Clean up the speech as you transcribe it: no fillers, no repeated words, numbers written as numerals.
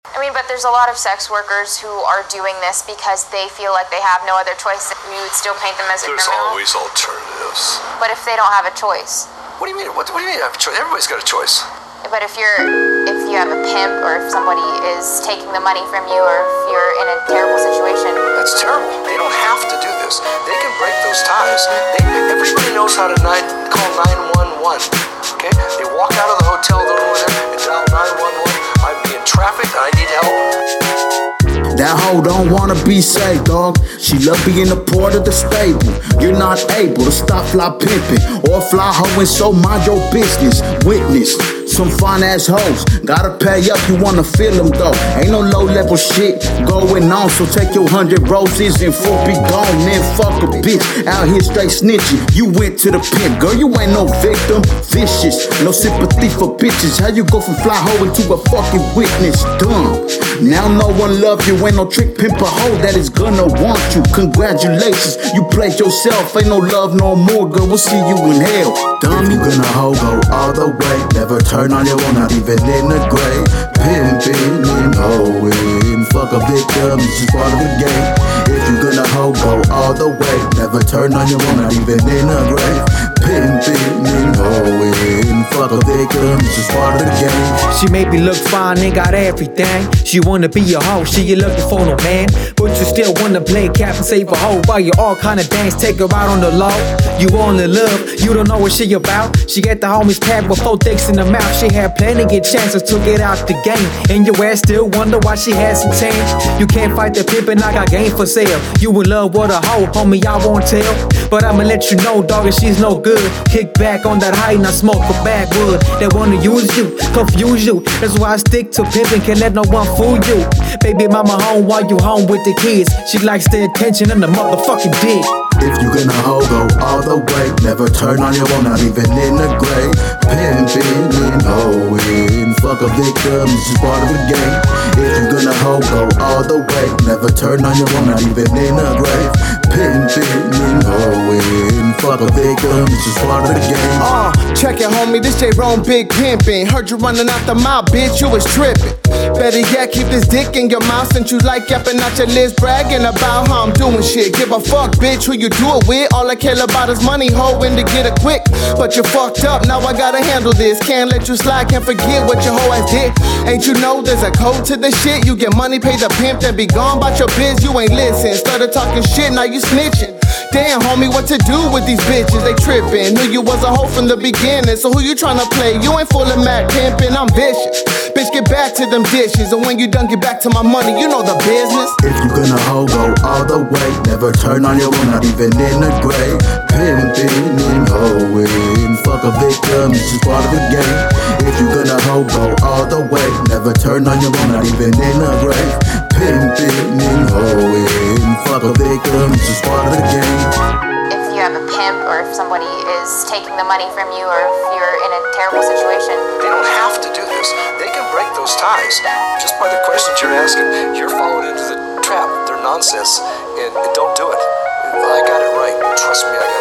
I mean, but there's a lot of sex workers who are doing this because they feel like they have no other choice. You would still paint them as a criminal? There's always alternatives. But if they don't have a choice? What do you mean? What do you mean have a choice? Everybody's got a choice. But if you have a pimp, or if somebody is taking the money from you, or if you're in a terrible situation. That's terrible. They don't have to do this. They can break those ties. Everybody knows how to call 911. Okay? They walk out of the hotel room over there and dial 911. I'm being trafficked. I need help. That hoe don't wanna be saved, dog. She love being a part of the stable. You're not able to stop fly pimping or fly hoeing, so mind your business. Witness some fine ass hoes. Gotta pay up, you wanna feel them though. Ain't no low level shit going on, so take your 100 roses and full be gone. Then fuck a bitch out here straight snitching. You went to the pimp, girl, you ain't no victim. Vicious, no sympathy for bitches. How you go from fly hoeing to a fucking witness? Dumb. Now no one love you. Ain't no trick pimp a hoe that is gonna want you. Congratulations, you played yourself. Ain't no love no more, girl, we'll see you in hell. Dumb, you gonna hoe go all the way. Never turn on your own, not even in the grave. Pimping and hoeing, fuck a victim, it's just part of the game. If you gonna hoe go all the way. Never turn on your own, not even in the grave. Pimping and hoeing, fuck a victim, it's just part of the game. She made me look fine and got everything. She wanna be a hoe, she ain't looking for no man. But you still wanna play cap and save a hoe. While you all kind of dance, take her out on the low. You all in love, you don't know what she about. She got the homies packed with 4 dicks in the mouth. She had plenty of chances to get out the game. And your ass still wonder why she had some change. You can't fight the pimpin', I got game for sale. You in love with a hoe, homie, I won't tell. But I'ma let you know, dog, she's no good. Kick back on that high and I smoke a backwood. They wanna use you, confuse you. That's why I stick to pimpin', can't let no one fool you. Baby mama home while you home with the kids. She likes the attention and the motherfucking dick. If you gonna hoe, go all the way. Never turn on your own, not even in the grave. Pimping and hoeing, fuck a victim, it's just part of the game. If you gonna hoe, go all the way. Never turn on your own, not even in the grave. Pimping and hoeing, fuck a victim, it's just part of the game. Check it, homie, this J-Rone Big Pimpin'. Heard you running out the mouth, bitch, you was trippin'. Better yet, keep this dick in your mouth since you like yapping out your list, bragging about how I'm doing shit. Give a fuck, bitch, who you do it with. All I care about is money, hoeing to get it quick. But you fucked up, now I gotta handle this. Can't let you slide, can't forget what your hoe ass did. Ain't you know there's a code to this shit? You get money, pay the pimp, then be gone about your biz. You ain't listen, started talking shit, now you snitching. Damn, homie, what to do with these bitches? They trippin'. Knew you was a hoe from the beginning, so who you tryna play? You ain't full of Mac pimpin', I'm vicious. Bitch, get back to them dishes, and when you done, get back to my money, you know the business. If you gonna hoe, go all the way. Never turn on your own, not even in the grave. Pimping and hoeing, fuck a victim, it's just part of the game. If you gonna hoe, go all the way. Never turn on your own, not even in the grave. Pimping and hoeing, fuck a victim, it's just part of the game. If you have a pimp, or if somebody is taking the money from you, or if you're in a terrible situation. They don't have to do this. They can break those ties. Just by the questions you're asking, you're falling into the trap. They're nonsense, and don't do it. I got it right. Trust me, I got it.